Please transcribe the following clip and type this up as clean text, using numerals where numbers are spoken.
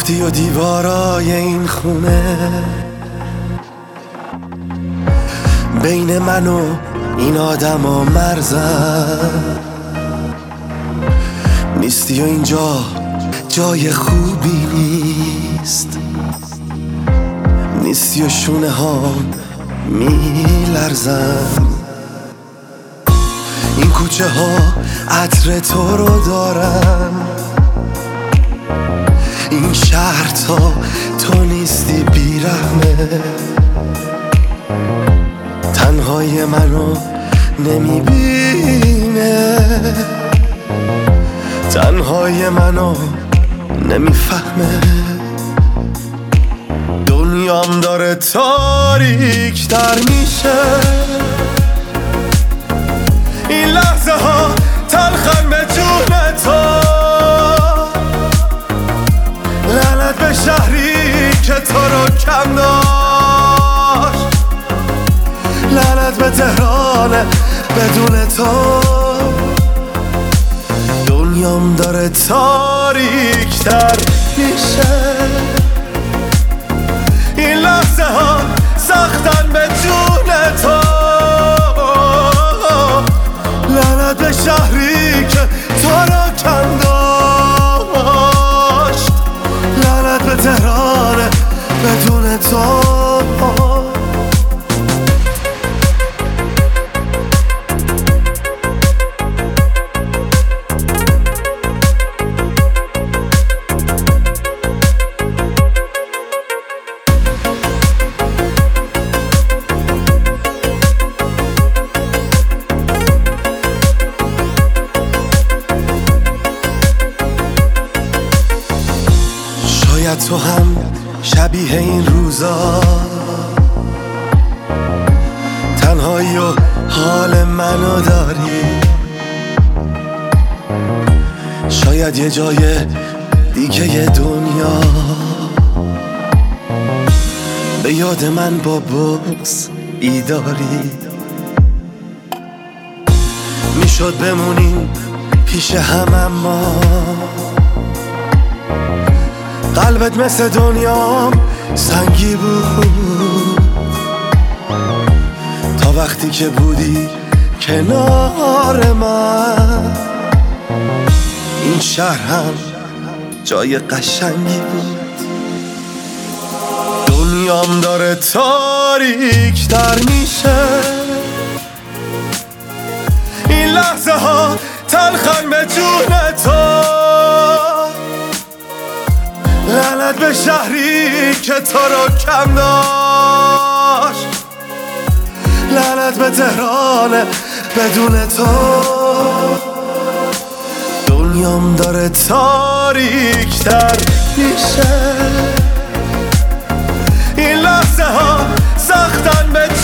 رفتی و دیوارای این خونه بین من و این آدم و مرزم نیستی و اینجا جای خوبی نیست، نیستی و شونه ها میلرزم. این کوچه ها عطر تو رو دارن، این شهر تا تو نیستی بیرحمه. تنهای منو نمیبینه، تنهای منو نمیفهمه. دنیام داره تاریک تر میشه، این لحظه ها تلخن به جون تو. لعنت به شهری که تو رو کم داشت، لعنت به تهران بدون تو. دنیام داره تاریک تر میشه، این لحظه ها سختن به جون تو. لعنت به شهری که تو رو کم داشت، لعنت به تهران بدون تو. شاید تو هم شبیه این روزا تنهایی و حال منو داری. شاید یه جای دیگه دنیا به یاد من با بغض بیداری. میشد بمونیم پیش هم اما قلبت مثل دنیام سنگی بود. تا وقتی که بودی کنار من، این شهر هم جای قشنگی بود. دنیام داره تاریک تر میشه، این لحظه ها تلخن به جون تو. لعنت به شهری که تو رو کم داشت، لعنت به تهران بدون تو. دنیام داره تاریک تر میشه، این لحظه ها سختن به